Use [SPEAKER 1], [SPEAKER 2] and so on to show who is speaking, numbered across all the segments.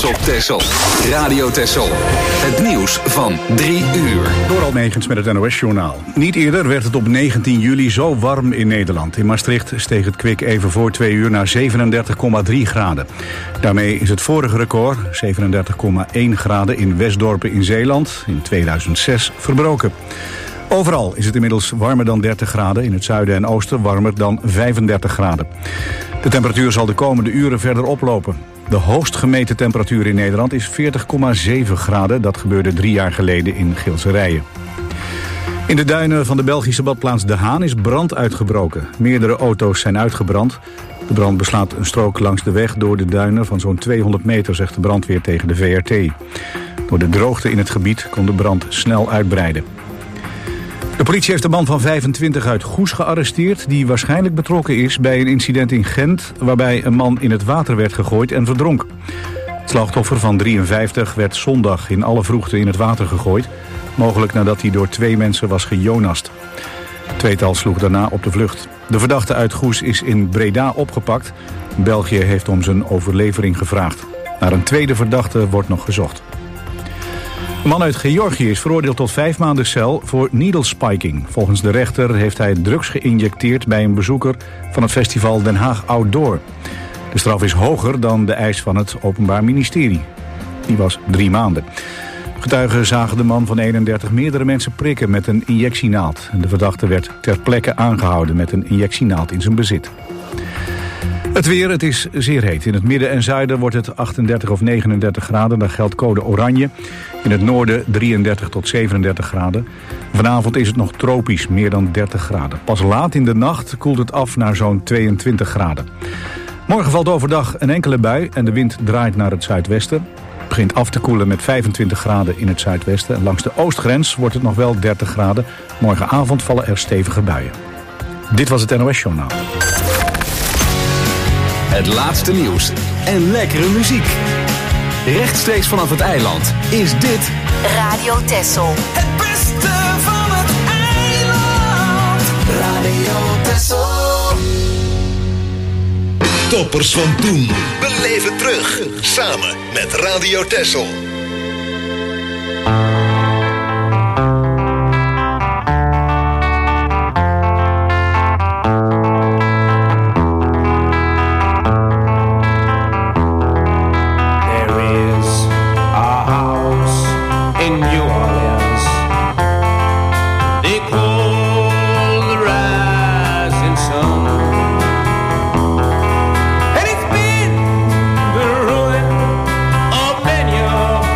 [SPEAKER 1] trots op Texel. Radio Texel. Het nieuws van 3 uur.
[SPEAKER 2] Door Almegens met het NOS-journaal. Niet eerder werd het op 19 juli zo warm in Nederland. In Maastricht steeg het kwik even voor 2 uur naar 37,3 graden. Daarmee is het vorige record, 37,1 graden in Westdorpen in Zeeland, in 2006 verbroken. Overal is het inmiddels warmer dan 30 graden. In het zuiden en oosten warmer dan 35 graden. De temperatuur zal de komende uren verder oplopen. De hoogst gemeten temperatuur in Nederland is 40,7 graden. Dat gebeurde 3 jaar geleden in Geelse Rijen. In de duinen van de Belgische badplaats De Haan is brand uitgebroken. Meerdere auto's zijn uitgebrand. De brand beslaat een strook langs de weg door de duinen van zo'n 200 meter, zegt de brandweer tegen de VRT. Door de droogte in het gebied kon de brand snel uitbreiden. De politie heeft een man van 25 uit Goes gearresteerd, die waarschijnlijk betrokken is bij een incident in Gent, waarbij een man in het water werd gegooid en verdronk. Het slachtoffer van 53 werd zondag in alle vroegte in het water gegooid, mogelijk nadat hij door 2 mensen was gejonast. Het tweetal sloeg daarna op de vlucht. De verdachte uit Goes is in Breda opgepakt. België heeft om zijn overlevering gevraagd. Naar een tweede verdachte wordt nog gezocht. Een man uit Georgië is veroordeeld tot 5 maanden cel voor needle spiking. Volgens de rechter heeft hij drugs geïnjecteerd bij een bezoeker van het festival Den Haag Outdoor. De straf is hoger dan de eis van het Openbaar Ministerie. Die was 3 maanden. Getuigen zagen de man van 31 meerdere mensen prikken met een injectienaald. En de verdachte werd ter plekke aangehouden met een injectienaald in zijn bezit. Het weer, het is zeer heet. In het midden en zuiden wordt het 38 of 39 graden. Daar geldt code oranje. In het noorden 33 tot 37 graden. Vanavond is het nog tropisch, meer dan 30 graden. Pas laat in de nacht koelt het af naar zo'n 22 graden. Morgen valt overdag een enkele bui en de wind draait naar het zuidwesten. Het begint af te koelen met 25 graden in het zuidwesten. En langs de oostgrens wordt het nog wel 30 graden. Morgenavond vallen er stevige buien. Dit was het NOS Journaal.
[SPEAKER 1] Het laatste nieuws en lekkere muziek. Rechtstreeks vanaf het eiland is dit
[SPEAKER 3] Radio Texel.
[SPEAKER 4] Het beste van het eiland. Radio Texel.
[SPEAKER 5] Toppers van toen. Beleef het terug. Samen met Radio Texel.
[SPEAKER 4] And it's been the ruin of many of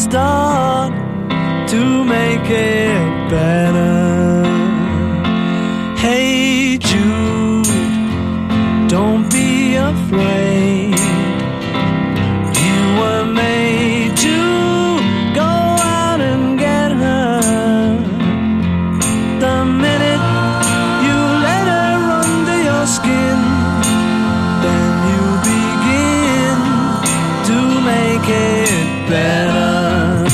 [SPEAKER 6] start to make it better. Hey Jude, don't be afraid. You were made to go out and get her. The minute you let her under your skin, then you begin to make it better.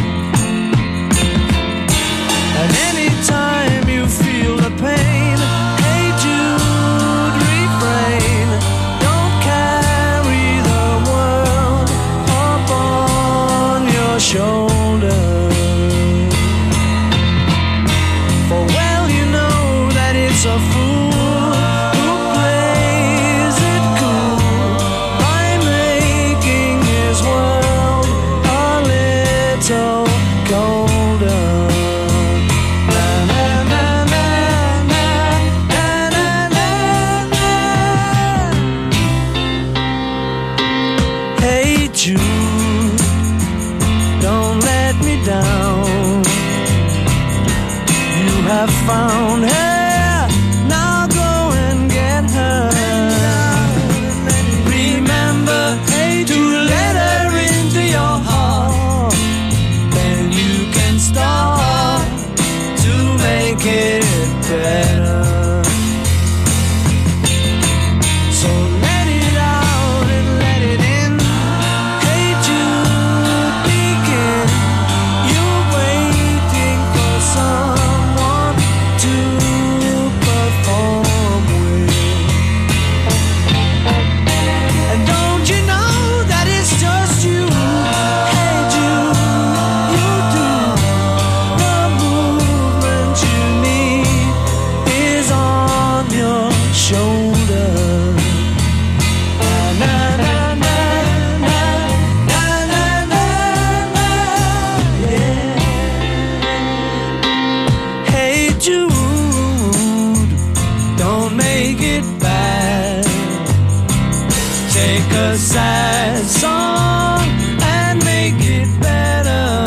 [SPEAKER 6] And anytime you feel the pain, hey Jude, refrain. Don't carry the world up on your shoulder. For well you know that it's a fool who plays it cool by making his world a little colder. Na, na, na, na, na, na, na, na. Hey Jude, don't let me down. You have found her, now go and get her. Remember, hey, to let her into your heart, then you can start to make it better. So let it out and let it in. Hey Jude, begin. You're waiting for someone to perform with. And don't you know that it's just you? Hey Jude, you do. The movement you need is on your shoulder. Na, na, na, na, na, na, na, na, yeah. Hey Jude, don't make it bad. Take a sad song and make it better.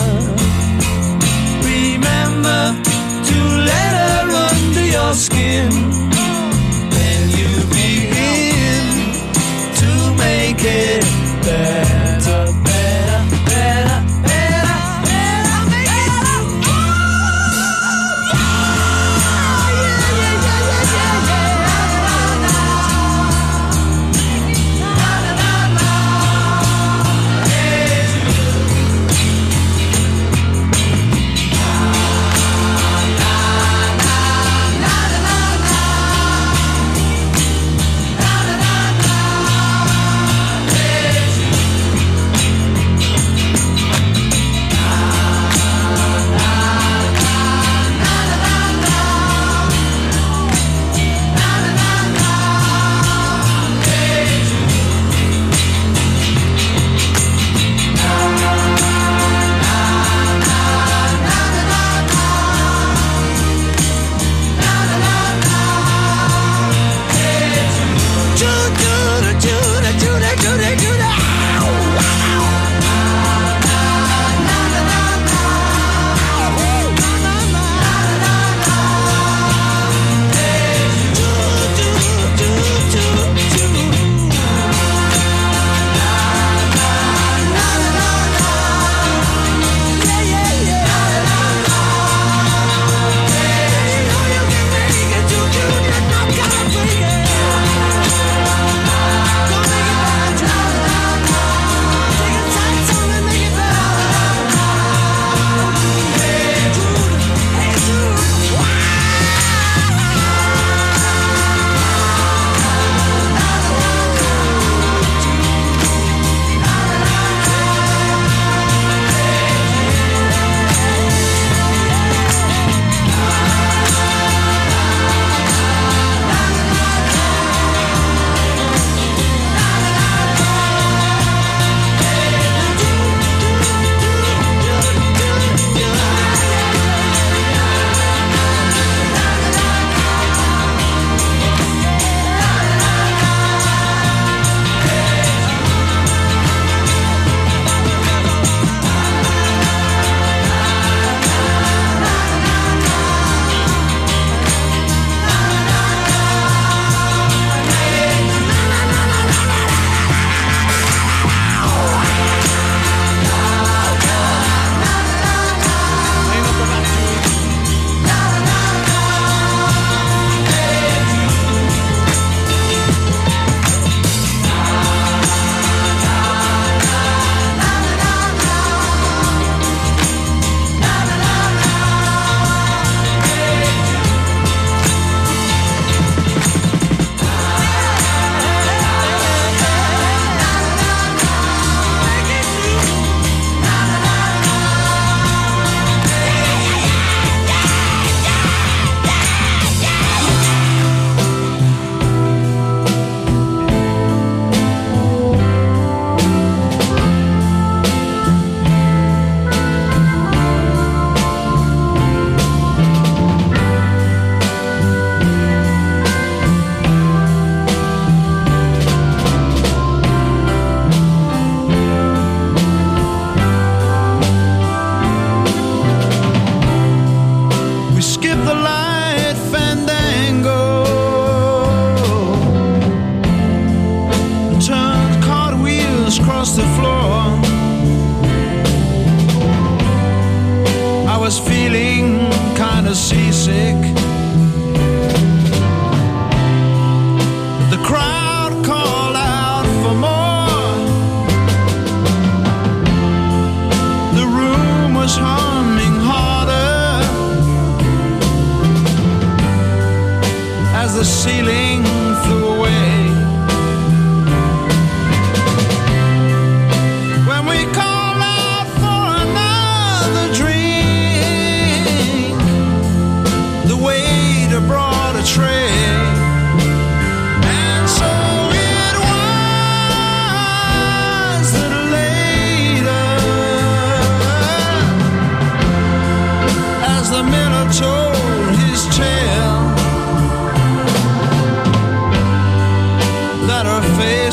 [SPEAKER 6] Remember to let her under your skin, then you begin to make it better, better, better, better, better, make it better. Yeah.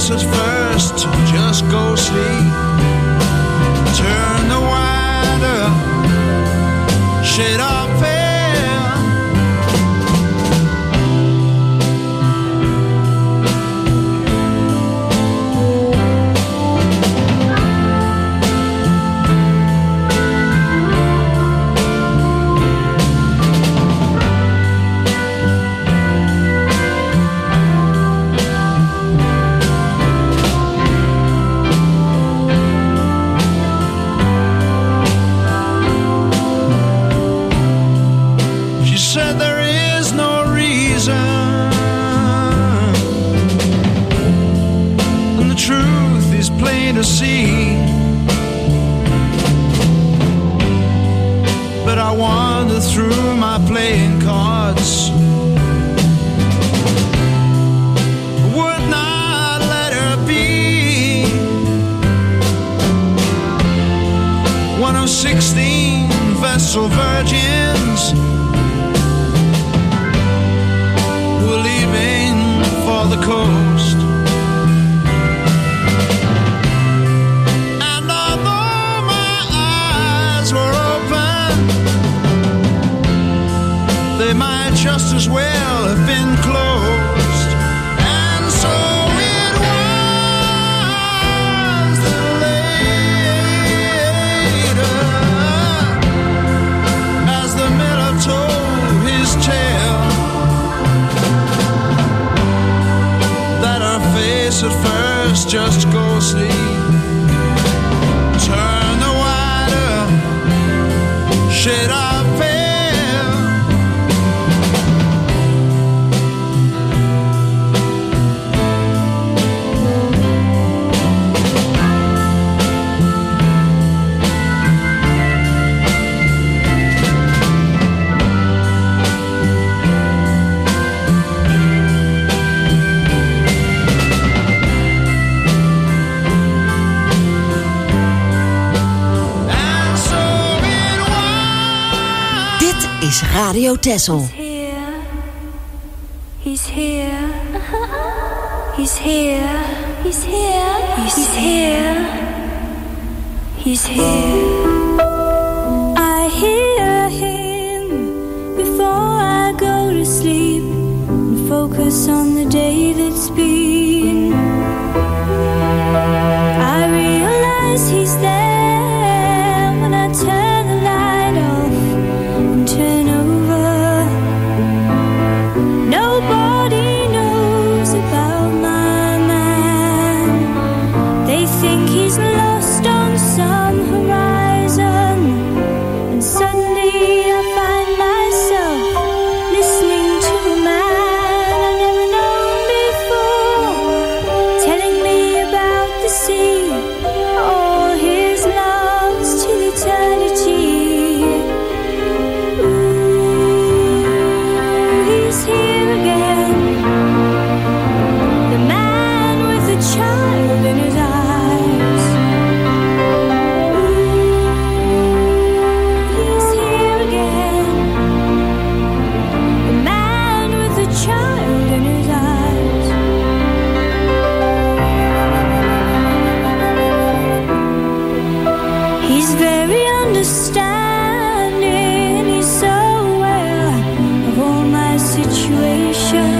[SPEAKER 6] face at first, just go sleep. Turn the wider shade of pale. To see, but I wander through my playing cards. Would not let her be one of 16 vessel virgins who are leaving for the coast. They might just as well have been closed. And so it was that later, as the miller told his tale, that her face at first just goes sleep. Turn the wider shade of pale.
[SPEAKER 3] Radio Texel.
[SPEAKER 7] He's here. He's here. He's here. He's here. He's here. I hear him before I go to sleep and focus on the day that's been. I realize he's there when I turn the light off and turn over. Nobody knows about my man. They think he's lost on some horizon. And suddenly I find myself listening to a man I've never known before, telling me about the sea, all his loves till eternity. Child in his eyes. Ooh, he's here again. The man with the child in his eyes. He's very understanding. He's so aware of all my situations.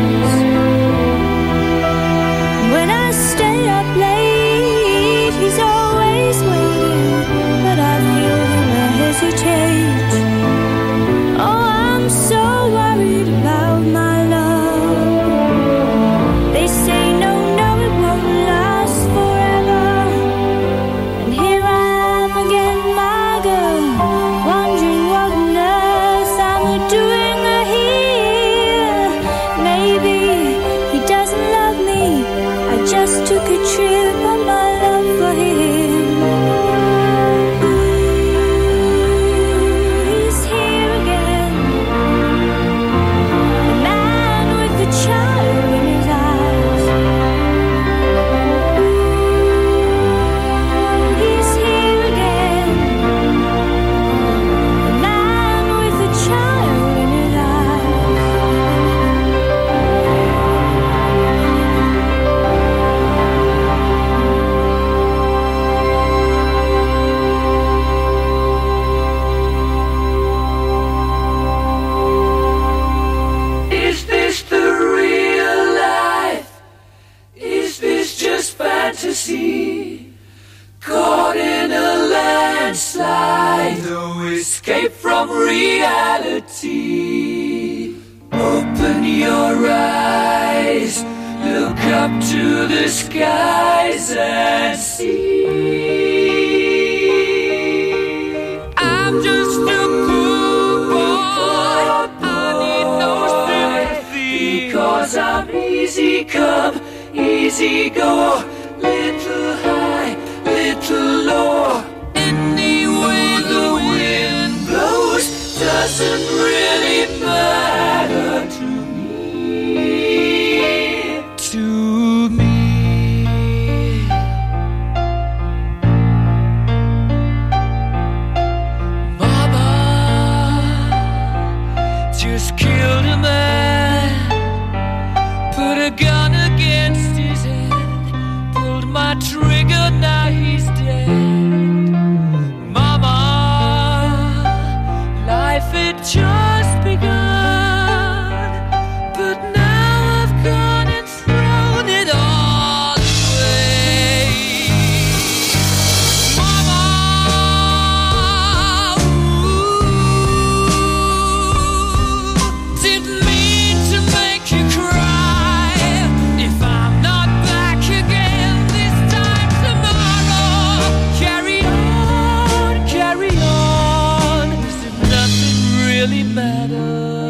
[SPEAKER 7] He's always waiting, but I feel him hesitate. Oh, I'm so worried about my love. They say no, it won't last forever. And here I am again, my girl, wondering what on earth I'm doing here. Maybe he doesn't love me. I just took a trip on my love for him. He's here again. The man with the child in his eyes. He's here again. The man with the child in his eyes.
[SPEAKER 6] fantasy, caught in a landslide, no escape from reality. Open your eyes, look up to the skies and see. I'm just a poor boy, I need no sympathy, because I'm easy come, easy go, little high, little low. Any way the wind blows doesn't really matter to me. To me. Mama just killed a man, put a gun against his head, pulled my trigger, now he's dead. Mama, life had just begun, but now I've gone and thrown it all away. Mama, ooh, didn't mean to make you cry. If I'm not back again this time tomorrow, carry on, as if nothing really matters.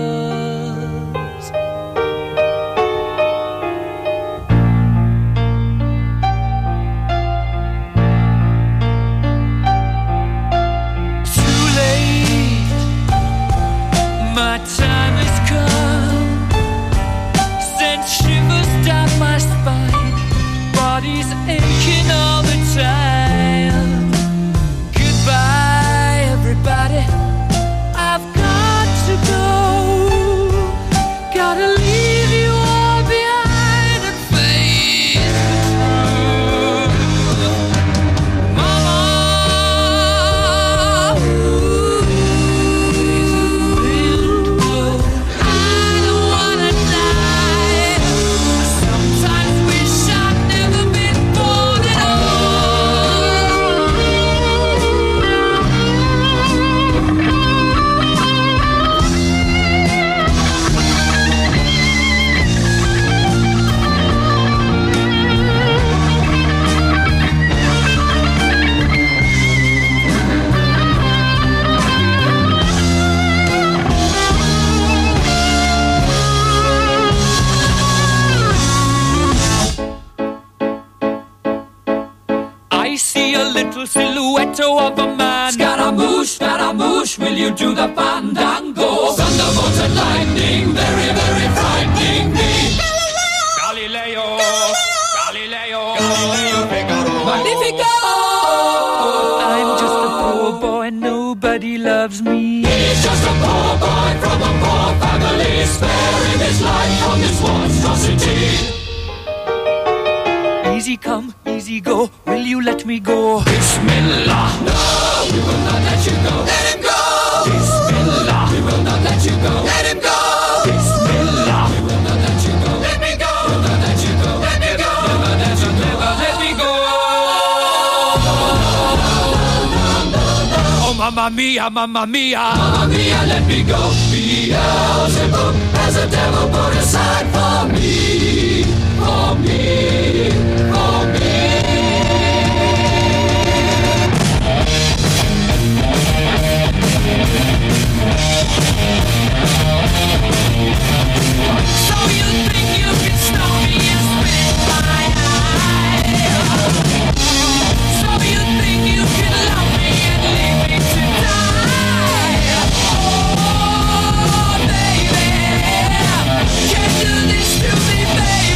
[SPEAKER 6] Too late, my time has come, sent shivers down my spine, body's aching all the time. Goodbye, everybody, I've got to go, gotta leave you all behind and face the truth. Mama, ooh, I don't wanna die. I sometimes wish I'd never been born at I see a little silhouette of a man. Scaramouche, will you do the fandango? Thunderbolts and lightning, very, very frightening me. Galileo, Magnifico. I'm just a poor boy, nobody loves me. He's just a poor boy from a poor family, sparing his life from this monstrosity. Easy come, easy go, will you let me go? Bismillah, no, we will not let you go. Let him go! Bismillah, we will not let you go. Let him go! Bismillah, we will not let you go. Let me go! We'll not let you go. Let me go! Never let you go. Never let me go. Oh, mamma mia, mamma mia. Mamma mia, let me go. Beelzebub has a devil put aside for me. For me, for me. So you think you can stop me and spit my eye? So you think you can love me and leave me to die? Oh, baby, can't do this to me, baby.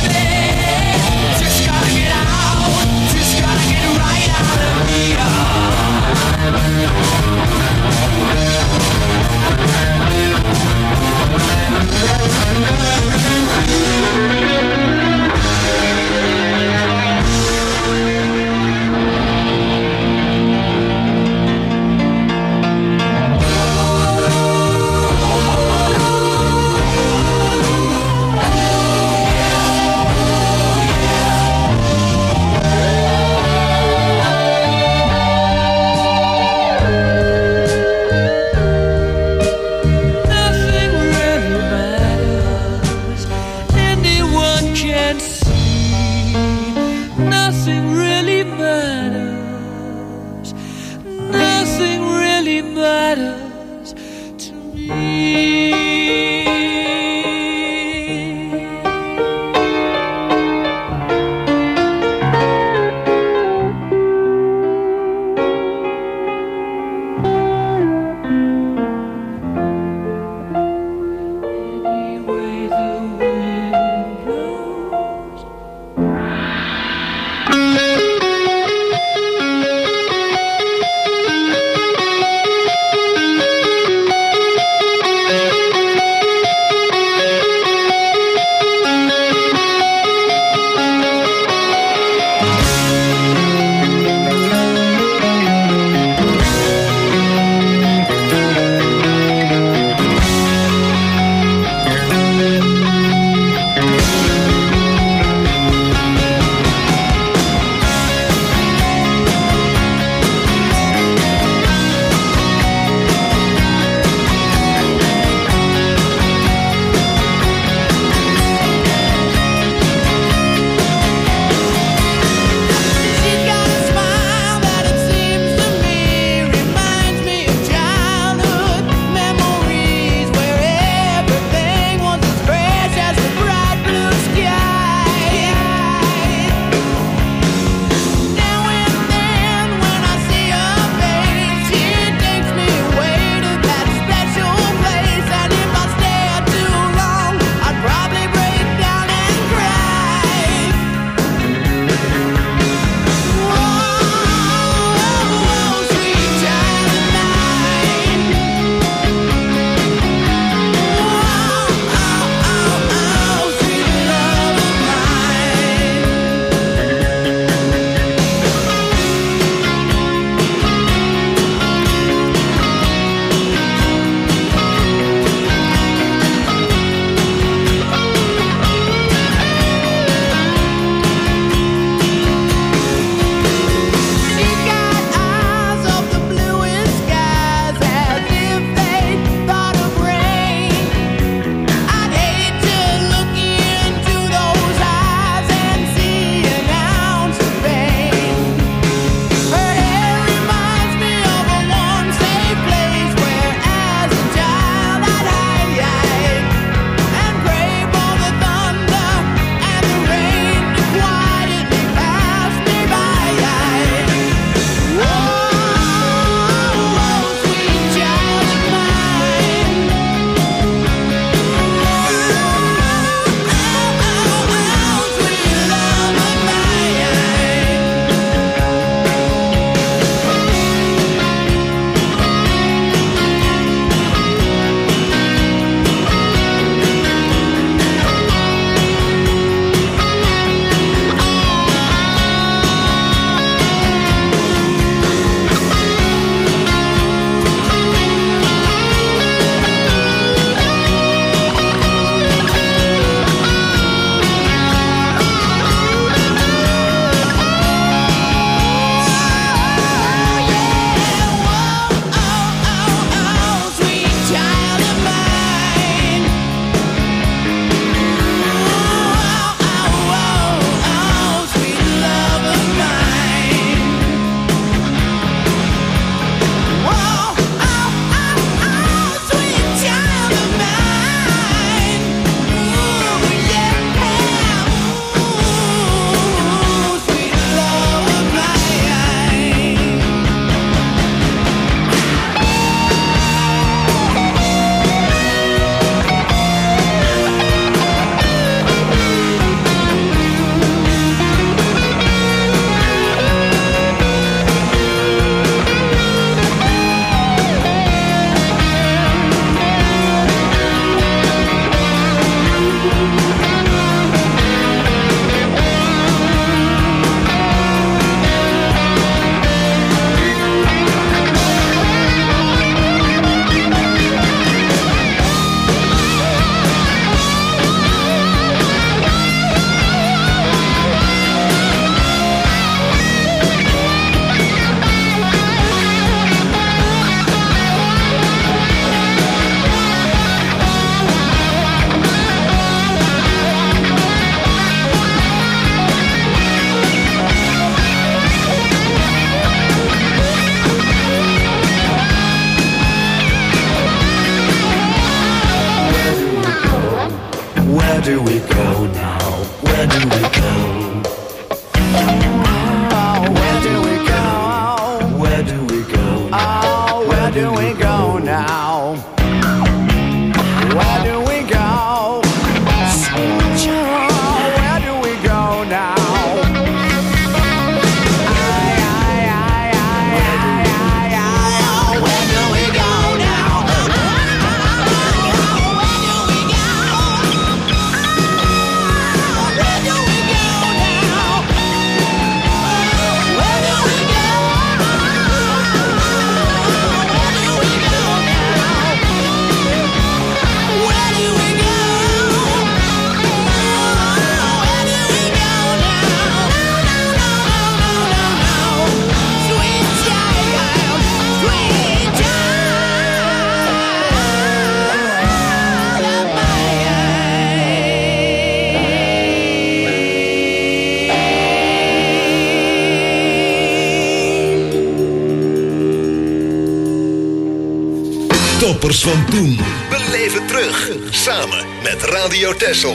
[SPEAKER 5] toppers van toen. Beleef het terug, samen met Radio Texel.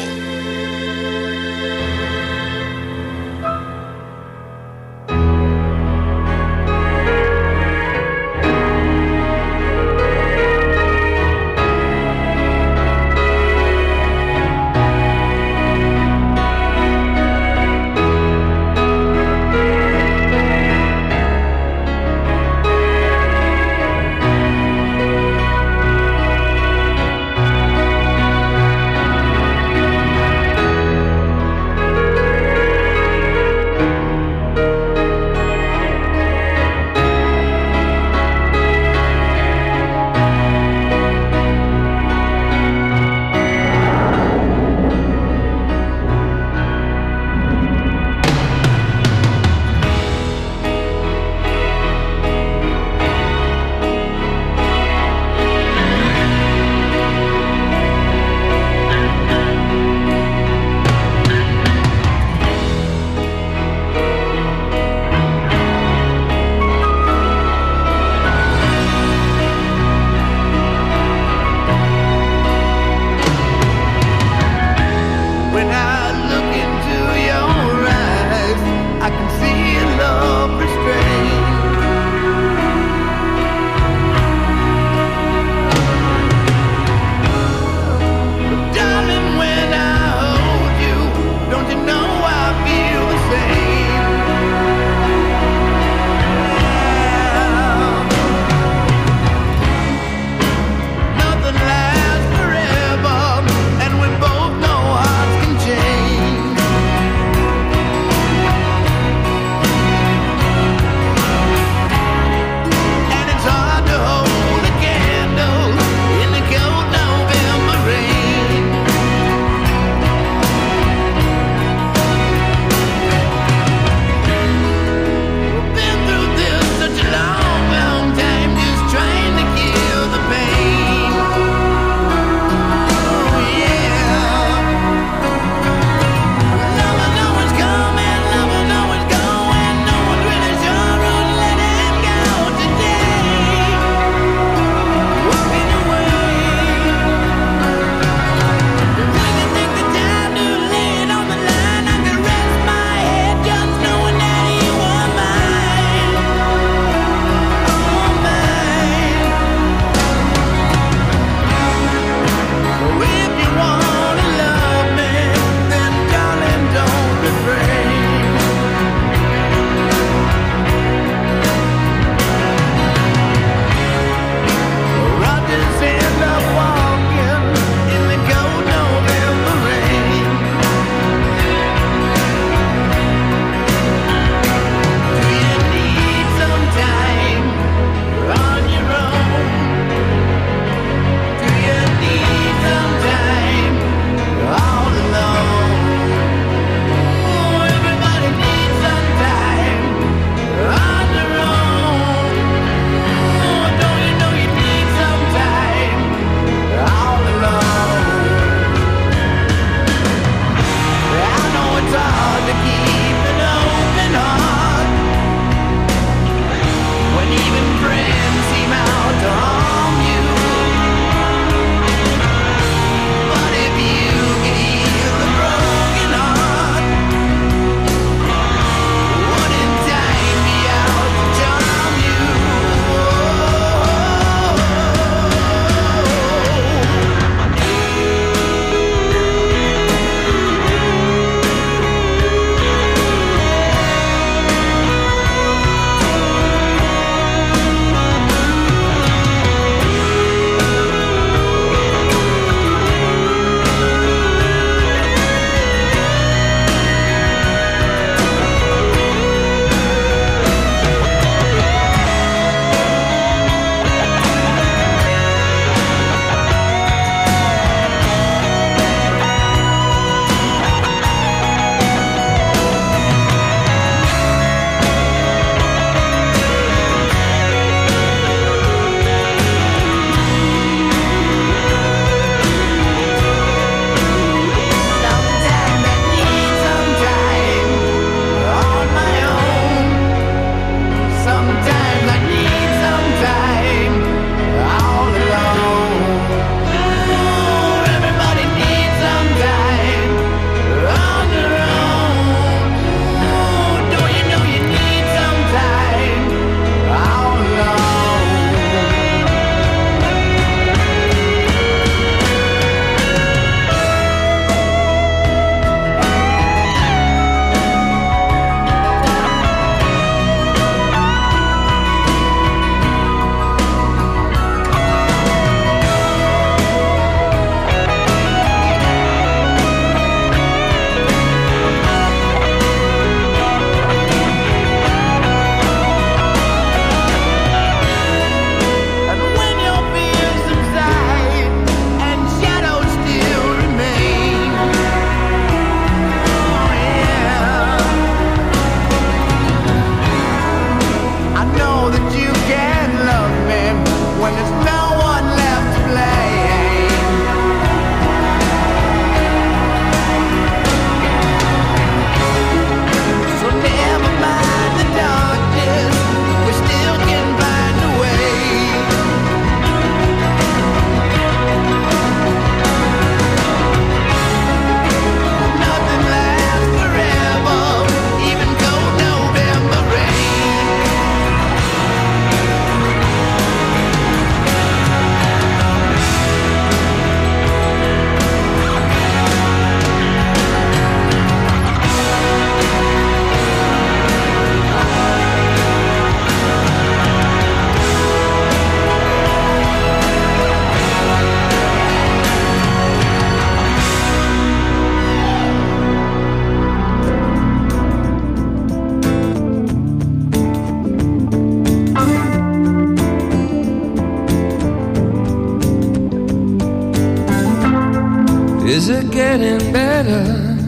[SPEAKER 6] Is it getting better?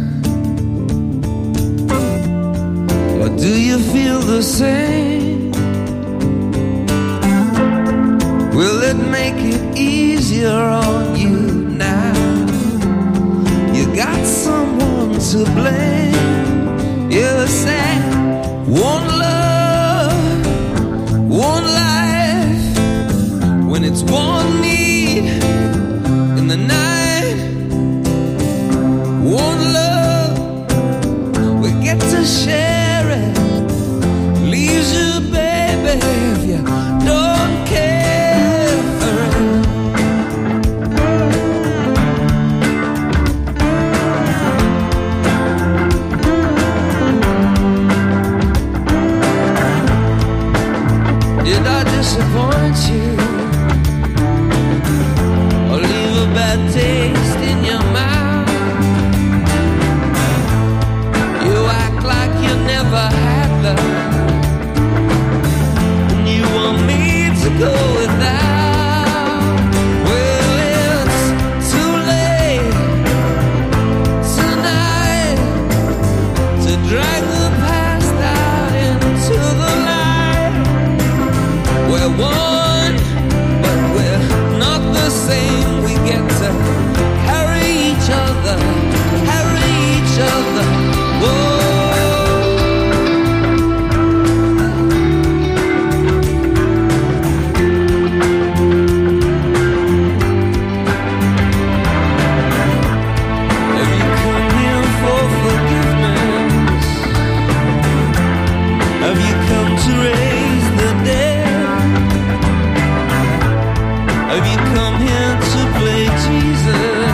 [SPEAKER 6] Or do you feel the same? Will it make it easier on you now? You got someone to blame. You say, one love, one life. When it's one need in the night, one love, we get to share it. Leaves you, baby, if you don't care for it. Did I disappoint you? Or leave a bad taste in your mouth? You act like you never had love, and you want me to go without. Well, it's too late tonight to drag the past out into the light. We're one, but we're not the same. We get to carry each other, carry each other. Whoa. Have you come here for forgiveness? Have you come to raise the dead? Have you come here to play Jesus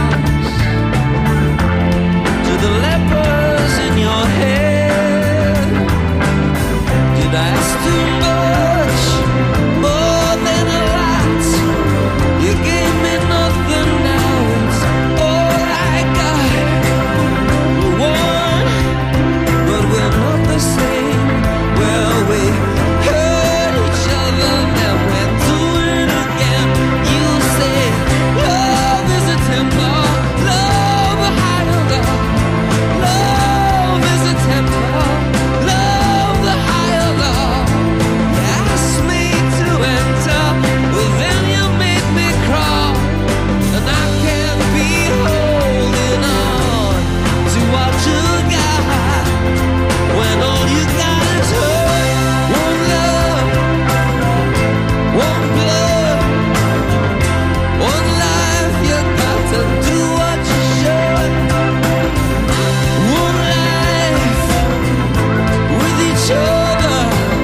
[SPEAKER 6] to the lepers in your head? Did I ask too much, more than a lot? You gave me nothing, now it's all I got. One, but we're not the same. Well, we hurt each other, now we're doing it again. You say love is a temple, love a higher love. Love is a temple, love the higher love. You asked me to enter, well then you made me crawl, and I can't be holding on to what you got when all you got is hurt. One love, one blood, one life. You got to do what you should. One life with each other,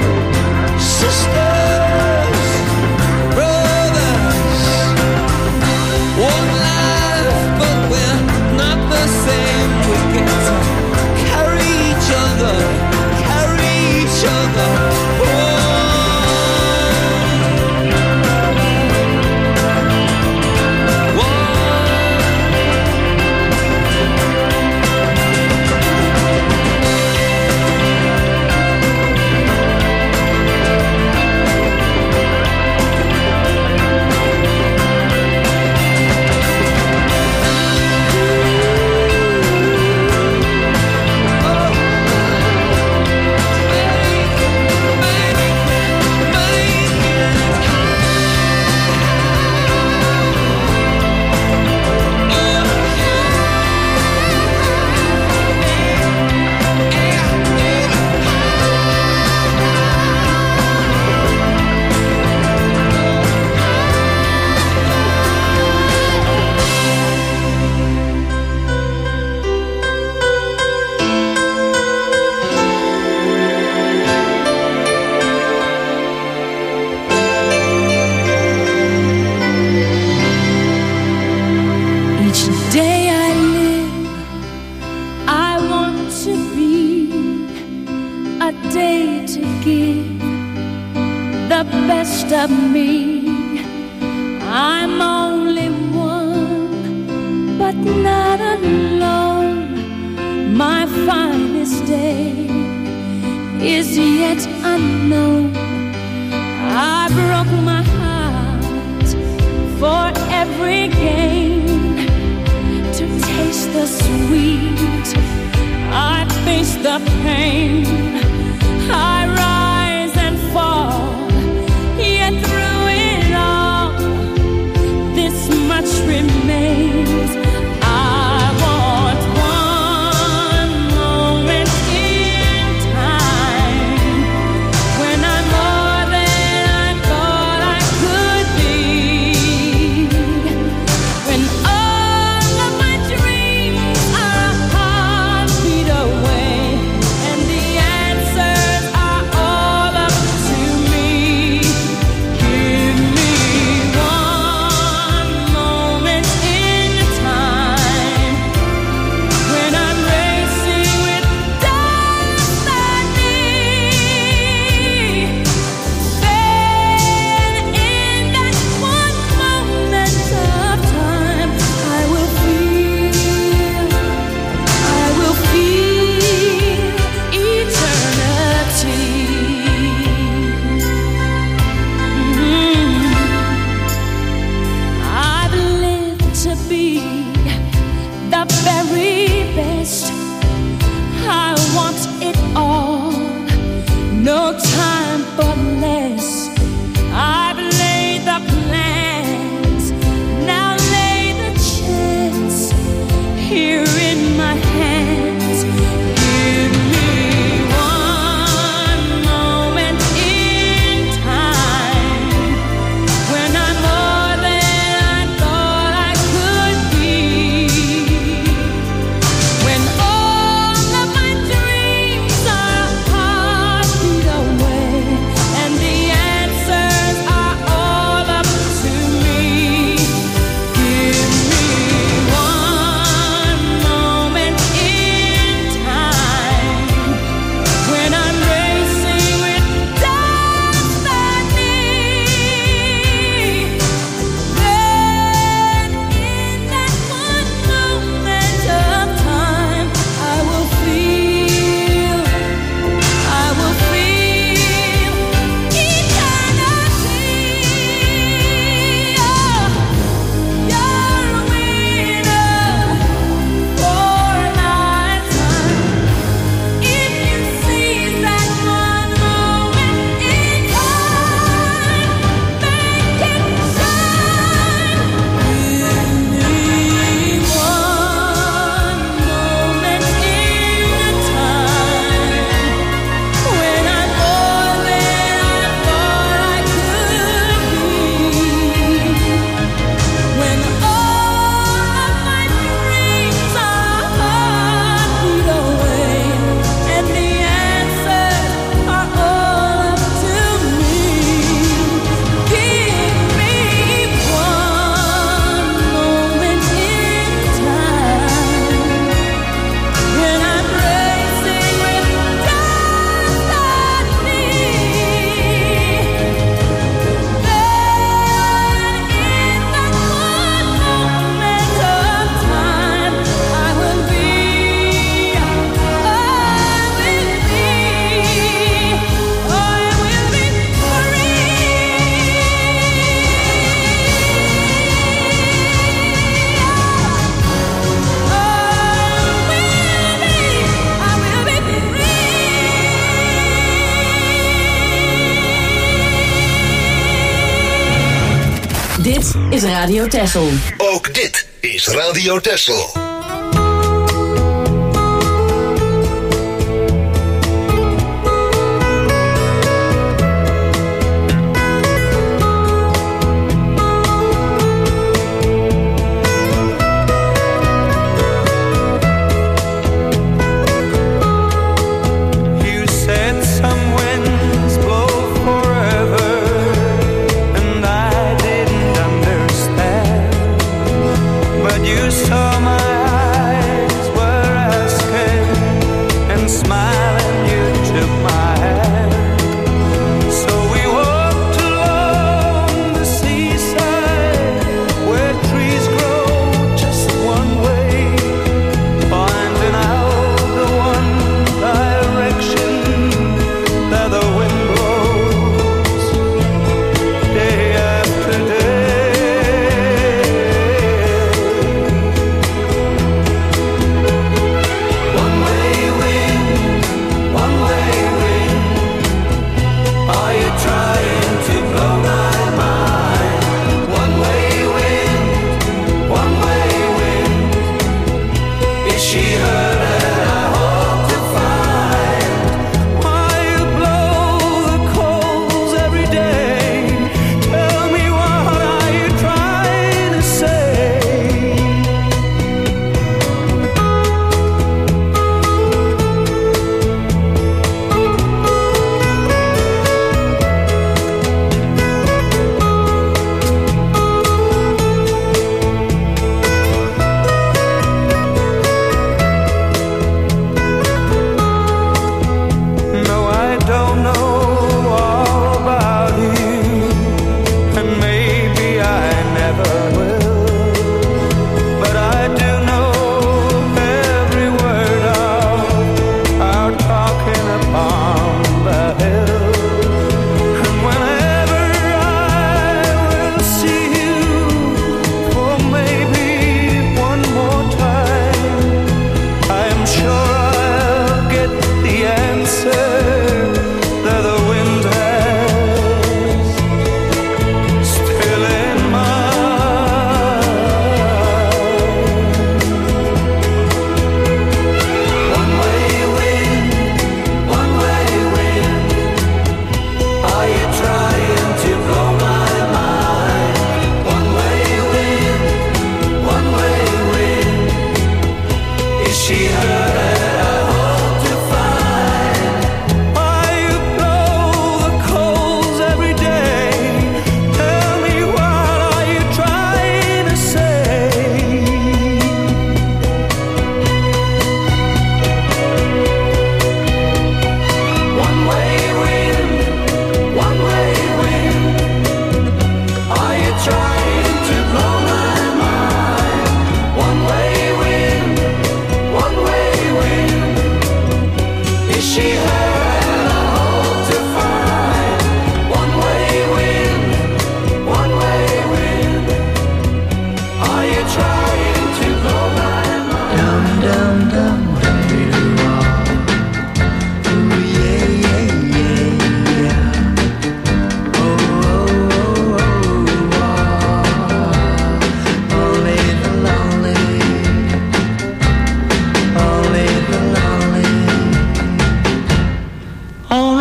[SPEAKER 6] sisters, brothers. One life, but we're not the same. We get to carry each other, carry each other.
[SPEAKER 7] Each day I live, I want to be a day to give the best of me. I'm only one, but not alone. My finest day is yet unknown. I broke my heart for every gain to taste the sweet. I face the pain. I rise and fall. Yet through it all, this much remains. I want one moment in time when I'm more than I thought I could be. When all of my dreams are a heartbeat away, and the answers are all up to me. Give me one moment in time when I'm racing with destiny. Then in that one moment of time, I will feel eternity. I've lived to be the very best. I want it all, no time for less. I've laid the plans, now lay the chance here in my hands. Give me one moment in time when I'm more than I thought I could be. When all of my dreams are a heartbeat away, and the answers are all up to me. Give me one moment in time when I'm racing with destiny. Then in that one moment of time, I will feel eternity. Oh, you're a winner for a lifetime. If you seize that one moment in time, make it shine. Give me one moment in time when I'm more than I thought I could be. When all of my dreams are a heartbeat away, and the answers are all up to me. Give me one moment in time when I'm racing with destiny. Then in that one moment of time, I will be
[SPEAKER 3] Dit is Radio Texel.
[SPEAKER 5] Ook dit is Radio Texel.
[SPEAKER 8] You said some winds blow forever, and I didn't understand. But you saw my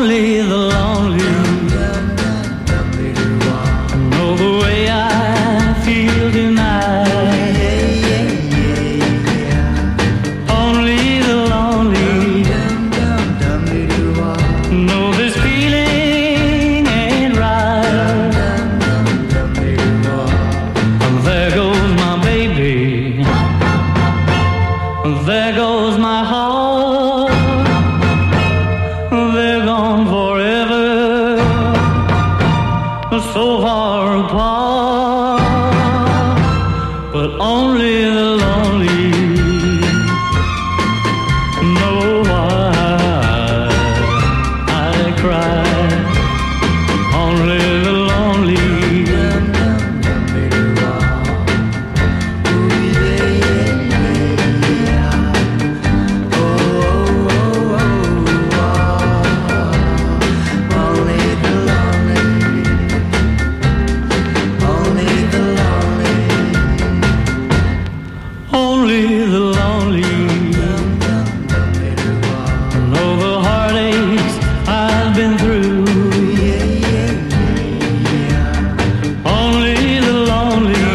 [SPEAKER 6] Only the lonely know the way I feel tonight. Only the lonely know this feeling ain't right. There goes my baby, there goes my heart. They're gone forever, so far apart. But only the lonely know why I cry. Only the lonely. Only the lonely know the heartaches I've been through. Only the lonely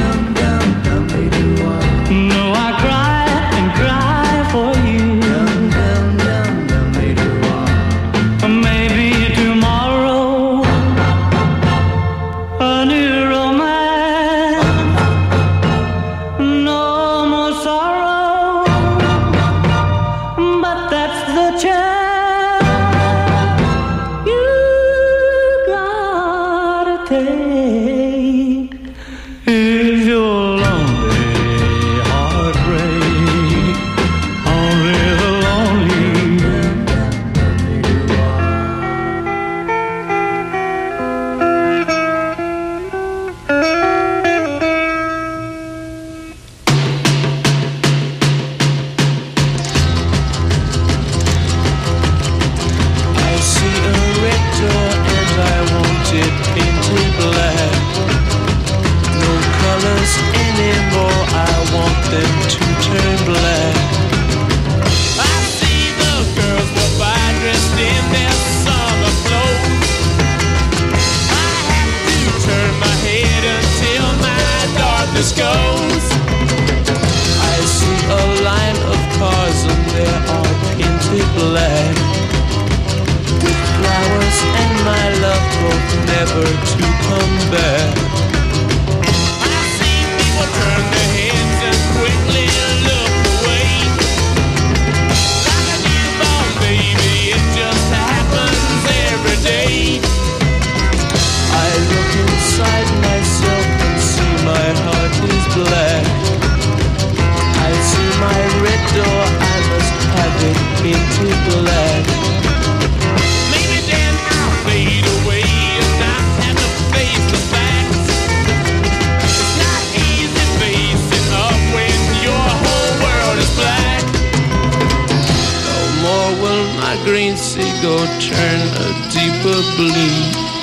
[SPEAKER 6] know I cry and cry for you. Maybe tomorrow a new romance. No more sorrow, but that's the chance you gotta take. If you're lonely, heartbreak, only the lonely.
[SPEAKER 8] I see a red door and I want it painted black. No colors anymore, I want them to turn black. I see the girls go by dressed in their summer clothes. I have to turn my head until my darkness goes. I see a line of cars and they are painted black. Flowers and my love hope never to come back. I see people turn their heads and quickly look away. Like a newborn baby, it just happens every day. I look inside myself and see my heart is black. I see my red door, I must have it painted black. Maybe then I'll fade away and not have to face the facts. It's not easy facing up when your whole world is black. No more will my green seagull turn a deeper blue.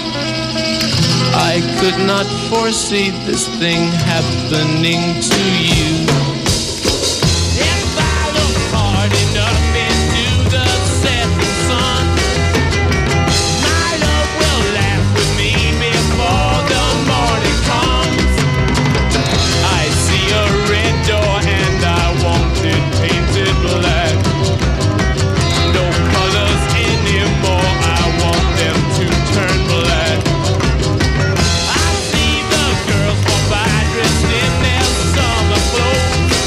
[SPEAKER 8] I could not foresee this thing happening to you. If I look hard enough into the setting sun, my love will laugh with me before the morning comes. I see a red door and I want it painted black. No colors anymore, I want them to turn black. I see the girls walk by dressed in their summer clothes.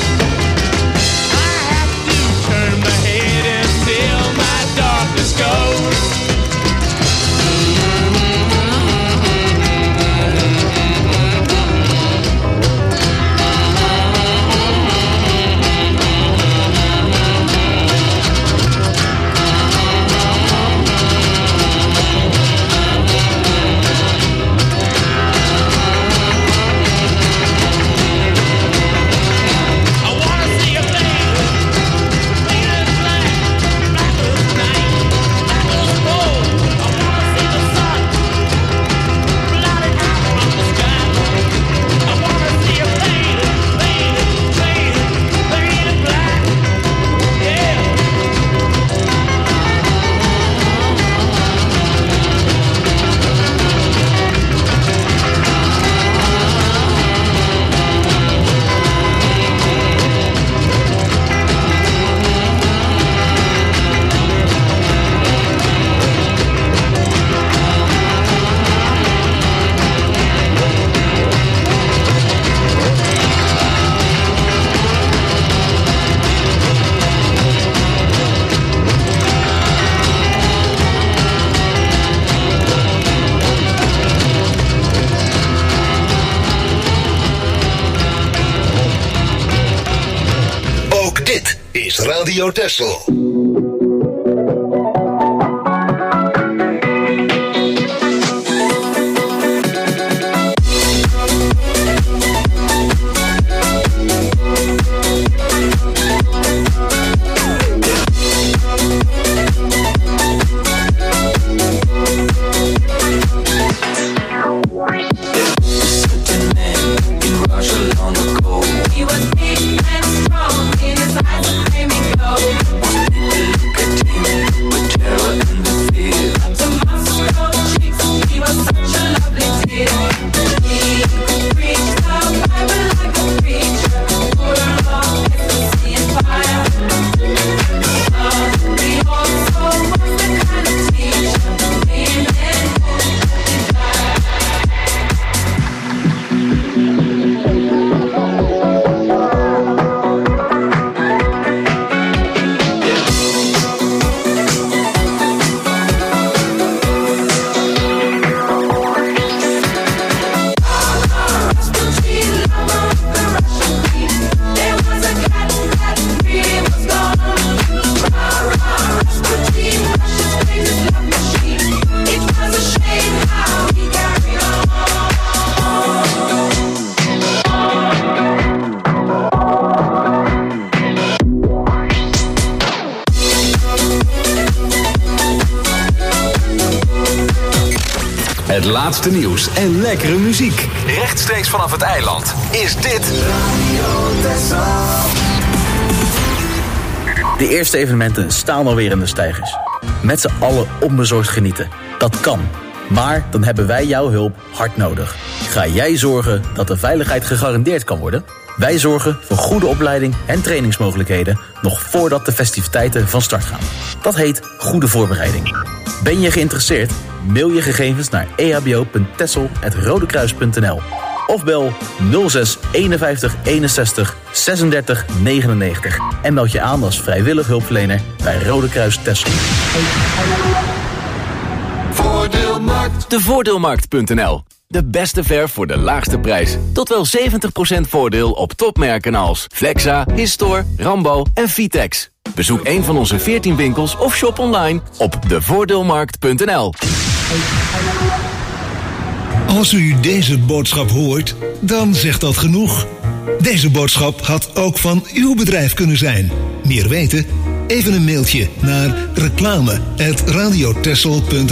[SPEAKER 5] Radio Texel.
[SPEAKER 1] Het laatste nieuws en lekkere muziek. Rechtstreeks vanaf het eiland is dit
[SPEAKER 9] De eerste evenementen staan alweer in de steigers. Met z'n allen onbezorgd genieten. Dat kan. Maar dan hebben wij jouw hulp hard nodig. Ga jij zorgen dat de veiligheid gegarandeerd kan worden? Wij zorgen voor goede opleiding en trainingsmogelijkheden nog voordat de festiviteiten van start gaan. Dat heet goede voorbereiding. Ben je geïnteresseerd? Mail je gegevens naar ehbo.texel@rodekruis.nl of bel 06 51 61 36 99 en meld je aan als vrijwillig hulpverlener bij Rode Kruis Texel.
[SPEAKER 1] Voordeelmarkt. Devoordeelmarkt.nl. De beste verf voor de laagste prijs. Tot wel 70% voordeel op topmerken als Flexa, Histor, Rambo en Vitex. Bezoek een van onze 14 winkels of shop online op devoordeelmarkt.nl.
[SPEAKER 10] Als u deze boodschap hoort, dan zegt dat genoeg. Deze boodschap had ook van uw bedrijf kunnen zijn. Meer weten? Even een mailtje naar reclame@radiotexel.nl.